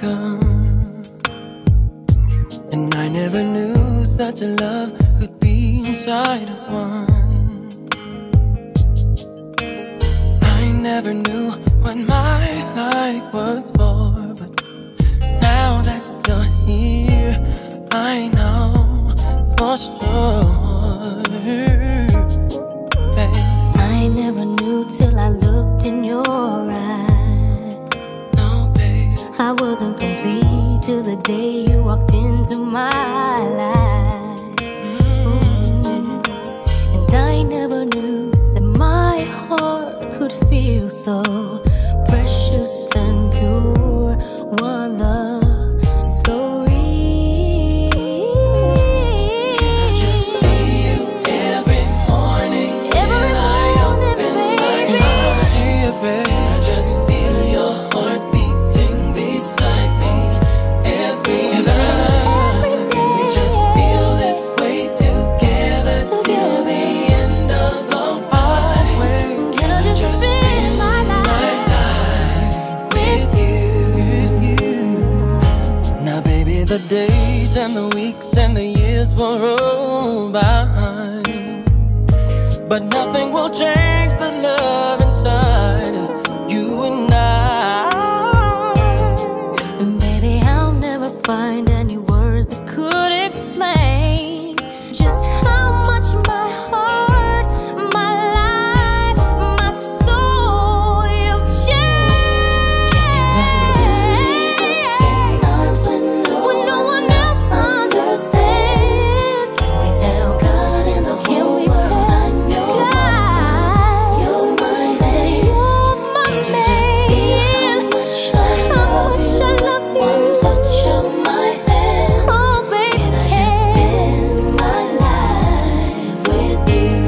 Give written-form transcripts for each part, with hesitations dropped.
come, and I never knew such a love could be inside of one. I never knew what my life was for, but now that you're here, I know for sure. Babe, I never knew till I looked in your eyes. no, babe, I wasn't complete till the day you walked into my life. And I never knew that my heart could feel so precious and pure. One love so real. I just see you every morning when I open my eyes, and I just feel your heart beating beside me every night. We just feel this way together till the end of all time. Can I just spend my life with you? Now, baby, the days and the weeks and the years will roll by, but nothing will change the love inside of you and I. And baby, I'll never find any words that could explain just how much my heart, my life, my soul, you've changed. When no one else understands, can we tell God and the whole world I know you're my man? Can you just feel how much I love you? One touch of my hand, oh baby, can I just spend my life with you?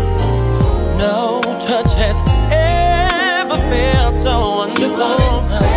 No touch has ever felt so wonderful.